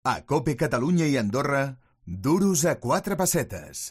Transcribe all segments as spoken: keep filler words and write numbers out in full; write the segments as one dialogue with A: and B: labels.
A: A COPE Catalunya i Andorra, duros a quatre pessetes.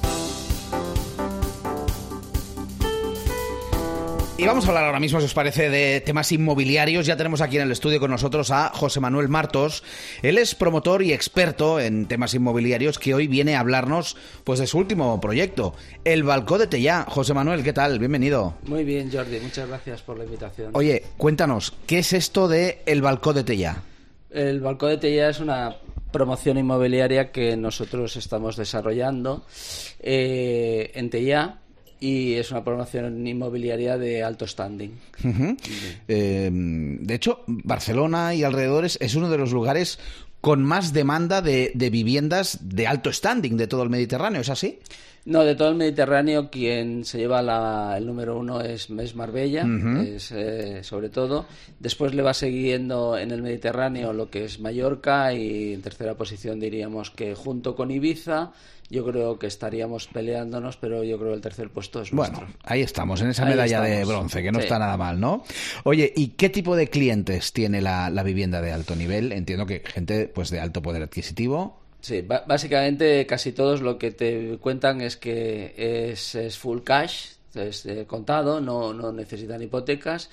B: Y vamos a hablar ahora mismo, si os parece, de temas inmobiliarios. Ya tenemos aquí en el estudio con nosotros a José Manuel Martos. Él es promotor y experto en temas inmobiliarios, que hoy viene a hablarnos pues de su último proyecto, el Balcó de Tellà. José Manuel, ¿qué tal? Bienvenido.
C: Muy bien, Jordi. Muchas gracias por la invitación.
B: Oye, cuéntanos, ¿qué es esto de el Balcó de Tellà?
C: El Balcó de Tellà es una promoción inmobiliaria que nosotros estamos desarrollando eh, en Tellà. Y es una promoción inmobiliaria de alto standing.
B: Uh-huh. Eh, de hecho, Barcelona y alrededores es uno de los lugares con más demanda de, de viviendas de alto standing de todo el Mediterráneo, ¿es así?
C: No, de todo el Mediterráneo quien se lleva la, el número uno es, es Marbella, uh-huh. es, eh, sobre todo. Después le va siguiendo en el Mediterráneo lo que es Mallorca y en tercera posición diríamos que junto con Ibiza yo creo que estaríamos peleándonos, pero yo creo que el tercer puesto es nuestro.
B: Bueno, ahí estamos, en esa medalla de bronce, que no sí. está nada mal, ¿no? Oye, ¿y qué tipo de clientes tiene la, la vivienda de alto nivel? Entiendo que gente pues de alto poder adquisitivo.
C: Sí, b- básicamente casi todos lo que te cuentan es que es, es full cash, es eh, contado, no, no necesitan hipotecas.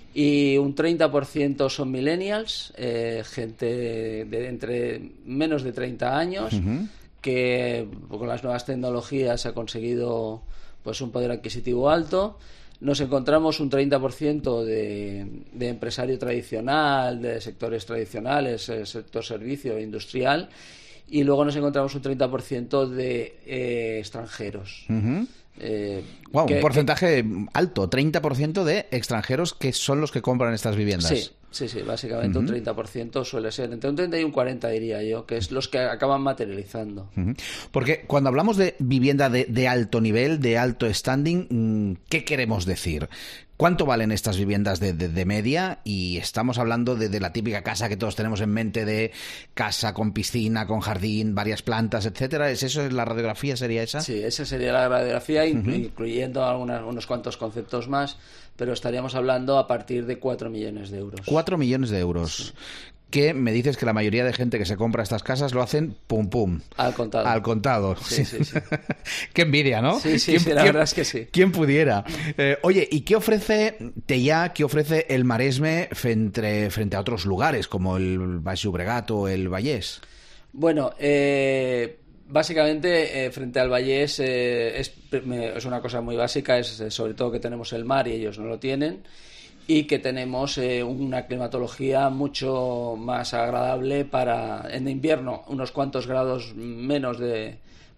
C: Y un treinta por ciento son millennials, eh, gente de, de entre menos de treinta años, uh-huh. que con las nuevas tecnologías ha conseguido pues un poder adquisitivo alto. Nos encontramos un treinta por ciento de, de empresario tradicional, de sectores tradicionales, eh, sector servicio e industrial, y luego nos encontramos un treinta por ciento de eh, extranjeros.
B: Uh-huh.
C: Eh,
B: wow,
C: que,
B: un porcentaje que, alto, treinta por ciento de extranjeros que son los que compran estas viviendas.
C: Sí, sí, sí, básicamente uh-huh. un treinta por ciento suele ser, entre un treinta y un cuarenta diría yo, que es los que acaban materializando.
B: Uh-huh. Porque cuando hablamos de vivienda de, de alto nivel, de alto standing, ¿qué queremos decir? ¿Cuánto valen estas viviendas de, de, de media? Y estamos hablando de, de la típica casa que todos tenemos en mente, de casa con piscina, con jardín, varias plantas, etcétera. ¿Es eso? ¿La radiografía sería esa?
C: Sí, esa sería la radiografía, uh-huh. incluyendo algunas, unos cuantos conceptos más, pero estaríamos hablando a partir de cuatro millones de euros.
B: cuatro millones de euros. Sí. Que me dices que la mayoría de gente que se compra estas casas lo hacen pum pum.
C: Al contado.
B: Al contado.
C: Sí, sí, sí.
B: Qué envidia, ¿no?
C: Sí, sí, sí, la verdad es que sí.
B: ¿Quién pudiera? Eh, oye, ¿y qué ofrece Tellà, qué ofrece el Maresme frente, frente a otros lugares como el Baix Llobregat o el Vallès?
C: Bueno, eh... Básicamente, eh, frente al Vallès eh, es, es una cosa muy básica, es eh, sobre todo que tenemos el mar y ellos no lo tienen, y que tenemos eh, una climatología mucho más agradable para, en invierno, unos cuantos grados menos de,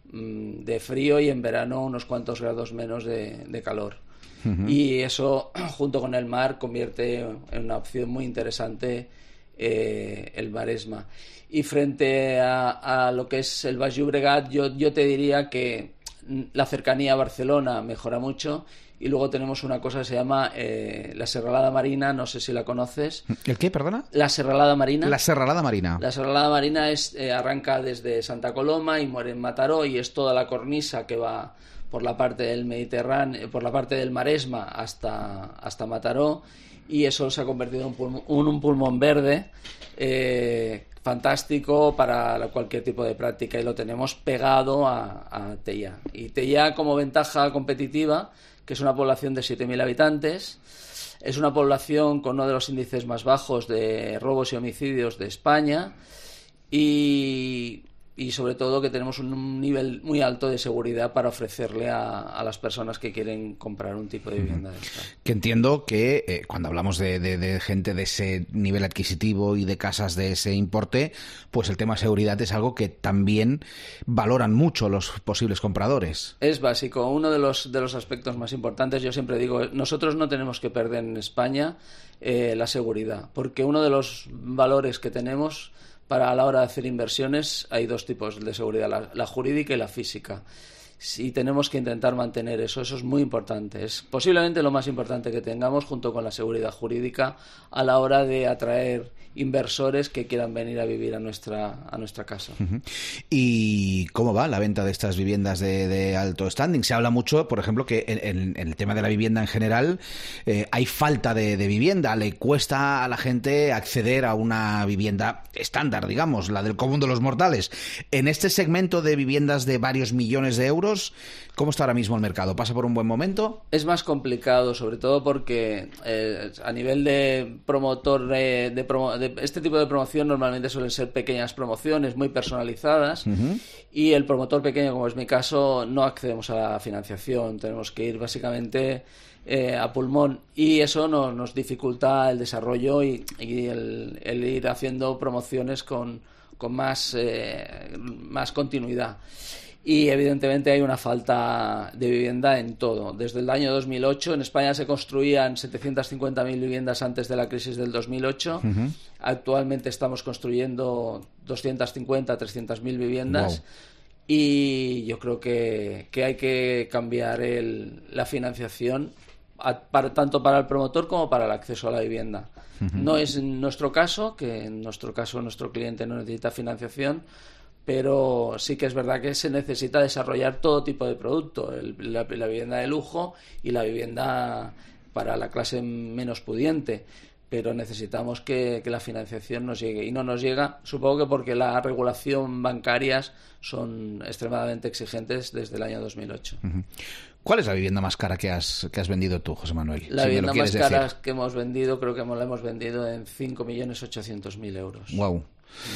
C: de frío y en verano unos cuantos grados menos de, de calor. Uh-huh. Y eso, junto con el mar, convierte en una opción muy interesante eh, el Maresma. Y frente a, a lo que es el Baix Llobregat, yo, yo te diría que la cercanía a Barcelona mejora mucho. Y luego tenemos una cosa que se llama eh, la Serralada Marina, no sé si la conoces.
B: ¿El qué, perdona?
C: La Serralada Marina.
B: La Serralada Marina.
C: La Serralada Marina es, eh, arranca desde Santa Coloma y muere en Mataró, y es toda la cornisa que va por la parte del Mediterráneo, por la parte del Maresma hasta, hasta Mataró, y eso se ha convertido en un pulmón, un, un pulmón verde eh, fantástico para cualquier tipo de práctica, y lo tenemos pegado a, a Tellà. Y Tellà, como ventaja competitiva, que es una población de siete mil habitantes, es una población con uno de los índices más bajos de robos y homicidios de España, y, y sobre todo que tenemos un nivel muy alto de seguridad para ofrecerle a, a las personas que quieren comprar un tipo de vivienda de esta.
B: Que entiendo que eh, cuando hablamos de, de, de gente de ese nivel adquisitivo y de casas de ese importe, pues el tema seguridad es algo que también valoran mucho los posibles compradores.
C: Es básico, uno de los, de los aspectos más importantes. Yo siempre digo, nosotros no tenemos que perder en España eh, la seguridad, porque uno de los valores que tenemos para a la hora de hacer inversiones, hay dos tipos de seguridad, la, la jurídica y la física. y tenemos que intentar mantener eso. Eso es muy importante. Es posiblemente lo más importante que tengamos, junto con la seguridad jurídica, a la hora de atraer inversores que quieran venir a vivir a nuestra a nuestra casa.
B: Uh-huh. ¿Y cómo va la venta de estas viviendas de, de alto standing? Se habla mucho, por ejemplo, que en, en, en el tema de la vivienda en general eh, hay falta de, de vivienda. Le cuesta a la gente acceder a una vivienda estándar, digamos, la del común de los mortales. En este segmento de viviendas de varios millones de euros, ¿cómo está ahora mismo el mercado? ¿Pasa por un buen momento?
C: Es más complicado, sobre todo porque eh, a nivel de promotor de, de, promo, de este tipo de promoción normalmente suelen ser pequeñas promociones muy personalizadas, uh-huh. y el promotor pequeño, como es mi caso, no accedemos a la financiación. Tenemos que ir básicamente eh, a pulmón, y eso no, nos dificulta el desarrollo y, y el, el ir haciendo promociones con, con más, eh, más continuidad. Y evidentemente hay una falta de vivienda en todo. Desde el año dos mil ocho en España se construían setecientas cincuenta mil viviendas antes de la crisis del dos mil ocho. Uh-huh. Actualmente estamos construyendo doscientas cincuenta, trescientas mil viviendas. Wow. Y yo creo que, que hay que cambiar el, la financiación a, para, tanto para el promotor como para el acceso a la vivienda. Uh-huh. No es nuestro caso, que en nuestro caso nuestro cliente no necesita financiación, pero sí que es verdad que se necesita desarrollar todo tipo de producto, el, la, la vivienda de lujo y la vivienda para la clase menos pudiente, pero necesitamos que, que la financiación nos llegue, y no nos llega, supongo que porque la regulación bancarias son extremadamente exigentes desde el año dos mil ocho. Uh-huh.
B: ¿Cuál es la vivienda más cara que has, que has vendido tú, José Manuel?
C: La
B: si
C: vivienda más cara decir. que hemos vendido, creo que la hemos vendido en cinco millones ochocientos mil euros.
B: Wow. Uh-huh.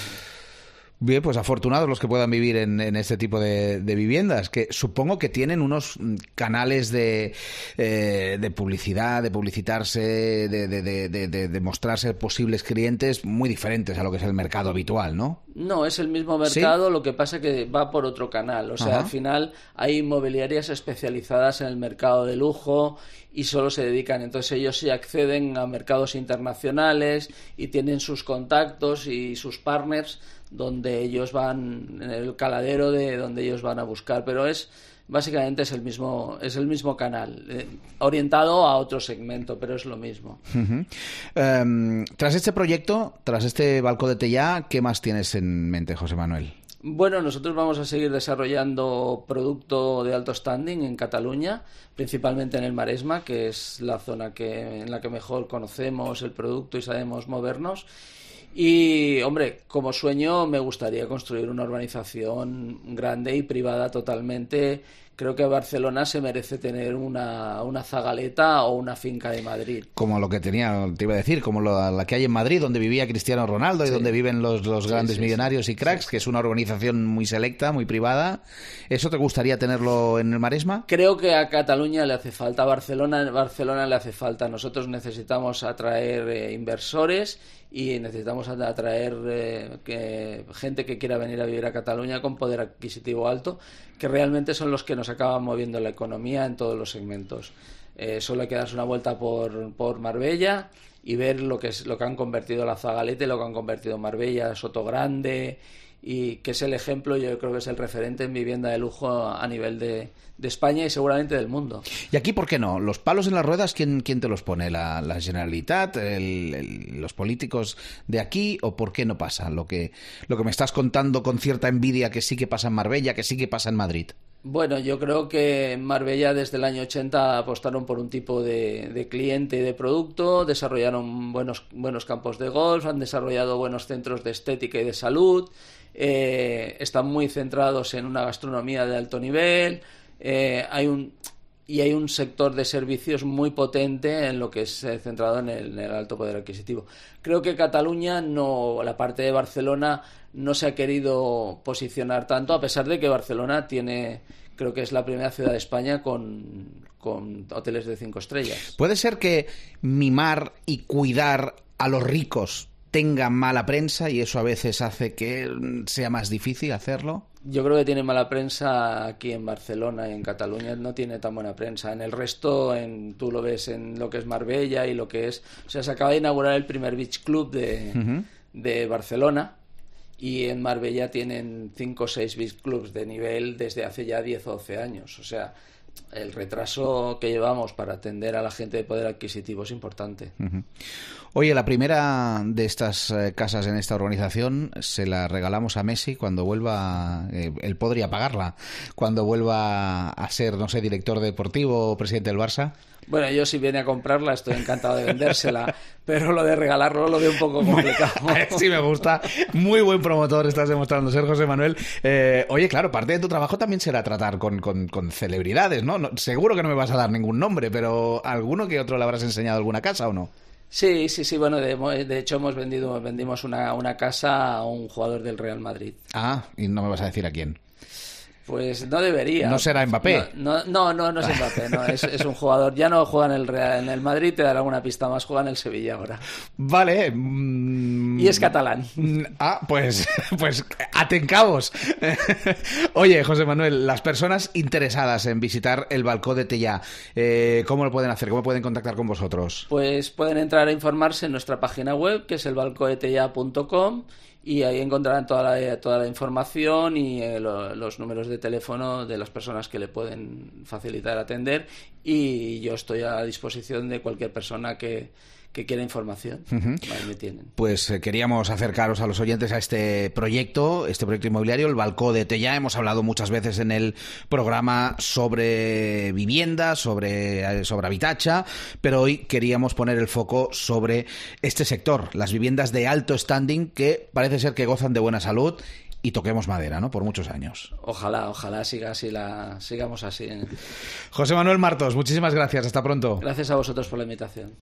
B: Bien, pues afortunados los que puedan vivir en, en este tipo de, de viviendas, que supongo que tienen unos canales de, eh, de publicidad, de publicitarse, de, de, de, de, de, de mostrarse posibles clientes muy diferentes a lo que es el mercado habitual, ¿no?
C: No, es el mismo mercado, ¿sí? Lo que pasa es que va por otro canal. O sea,
B: Ajá.
C: Al final hay inmobiliarias especializadas en el mercado de lujo y solo se dedican. Entonces ellos sí acceden a mercados internacionales y tienen sus contactos y sus partners donde ellos van, en el caladero de donde ellos van a buscar, pero es básicamente es el mismo es el mismo canal, eh, orientado a otro segmento, pero es lo mismo.
B: Uh-huh. Um, tras este proyecto, tras este Balcó de Tellà, ¿qué más tienes en mente, José Manuel?
C: Bueno, nosotros vamos a seguir desarrollando producto de alto standing en Cataluña, principalmente en el Maresma, que es la zona que en la que mejor conocemos el producto y sabemos movernos. Y, hombre, como sueño me gustaría construir una urbanización grande y privada totalmente. Creo que Barcelona se merece tener una, una Zagaleta o una finca de Madrid.
B: Como lo que tenía, te iba a decir, como lo, la que hay en Madrid, donde vivía Cristiano Ronaldo y sí. donde viven los, los grandes sí, sí, millonarios sí. y cracks, sí. que es una urbanización muy selecta, muy privada. ¿Eso te gustaría tenerlo en el Maresma?
C: Creo que a Cataluña le hace falta, a Barcelona, Barcelona le hace falta. Nosotros necesitamos atraer eh, inversores y necesitamos atraer eh, que, gente que quiera venir a vivir a Cataluña con poder adquisitivo alto, que realmente son los que nos acaban moviendo la economía en todos los segmentos. Eh, solo hay que darse una vuelta por, por Marbella y ver lo que es lo que han convertido la Zagaleta y lo que han convertido Marbella, Sotogrande, y que es el ejemplo, yo creo que es el referente en vivienda de lujo a nivel de, de España y seguramente del mundo.
B: ¿Y aquí por qué no? ¿Los palos en las ruedas quién, quién te los pone? ¿La, la Generalitat? El, el, ¿Los políticos de aquí? ¿O por qué no pasa? Lo que, lo que me estás contando con cierta envidia que sí que pasa en Marbella, que sí que pasa en Madrid.
C: Bueno, yo creo que en Marbella desde el año ochenta apostaron por un tipo de, de cliente y de producto, desarrollaron buenos, buenos campos de golf, han desarrollado buenos centros de estética y de salud, eh, están muy centrados en una gastronomía de alto nivel, eh, hay un y hay un sector de servicios muy potente en lo que es eh, centrado en el, en el alto poder adquisitivo. Creo que Cataluña, no, la parte de Barcelona, no se ha querido posicionar tanto, a pesar de que Barcelona tiene, creo que es la primera ciudad de España con, con hoteles de cinco estrellas.
B: ¿Puede ser que mimar y cuidar a los ricos tenga mala prensa y eso a veces hace que sea más difícil hacerlo?
C: Yo creo que tiene mala prensa aquí en Barcelona y en Cataluña no tiene tan buena prensa. En el resto, en, tú lo ves en lo que es Marbella y lo que es... O sea, se acaba de inaugurar el primer beach club de, uh-huh. de Barcelona y en Marbella tienen cinco o seis beach clubs de nivel desde hace ya diez o doce años. O sea, el retraso que llevamos para atender a la gente de poder adquisitivo es importante.
B: Uh-huh. Oye, la primera de estas eh, casas en esta organización se la regalamos a Messi cuando vuelva, eh, él podría pagarla, cuando vuelva a ser, no sé, director deportivo o presidente del Barça.
C: Bueno, yo si viene a comprarla estoy encantado de vendérsela, pero lo de regalarlo lo veo un poco complicado.
B: Sí, me gusta. Muy buen promotor estás demostrando ser, José Manuel. Eh, oye, claro, parte de tu trabajo también será tratar con, con, con celebridades, ¿no? ¿no? Seguro que no me vas a dar ningún nombre, pero ¿alguno que otro le habrás enseñado alguna casa o no?
C: Sí, sí, sí. Bueno, de, de hecho hemos vendido, vendimos una, una casa a un jugador del Real Madrid.
B: Ah, y no me vas a decir a quién.
C: Pues no debería.
B: ¿No será Mbappé?
C: No, no, no, no es Mbappé. No, es, es un jugador. Ya no juega en el Real, en el Madrid, te dará alguna pista más. Juega en el Sevilla ahora.
B: Vale. Mm,
C: y es catalán.
B: Ah, pues, pues atencabos. Oye, José Manuel, las personas interesadas en visitar el Balcó de Tellà, eh, ¿cómo lo pueden hacer? ¿Cómo pueden contactar con vosotros?
C: Pues pueden entrar a informarse en nuestra página web, que es el balcó de tellà punto com. Y ahí encontrarán toda la, toda la información y eh, lo, los números de teléfono de las personas que le pueden facilitar atender. Y yo estoy a disposición de cualquier persona que, que quiera información. Uh-huh. Ahí me tienen.
B: Pues eh, queríamos acercaros a los oyentes a este proyecto, este proyecto inmobiliario, el Balcó de Tellà. Hemos hablado muchas veces en el programa sobre vivienda, sobre, sobre habitatge, pero hoy queríamos poner el foco sobre este sector, las viviendas de alto standing que parece ser que gozan de buena salud. Y toquemos madera, ¿no? Por muchos años.
C: Ojalá, ojalá siga así la, sigamos así.
B: José Manuel Martos, muchísimas gracias. Hasta pronto.
C: Gracias a vosotros por la invitación.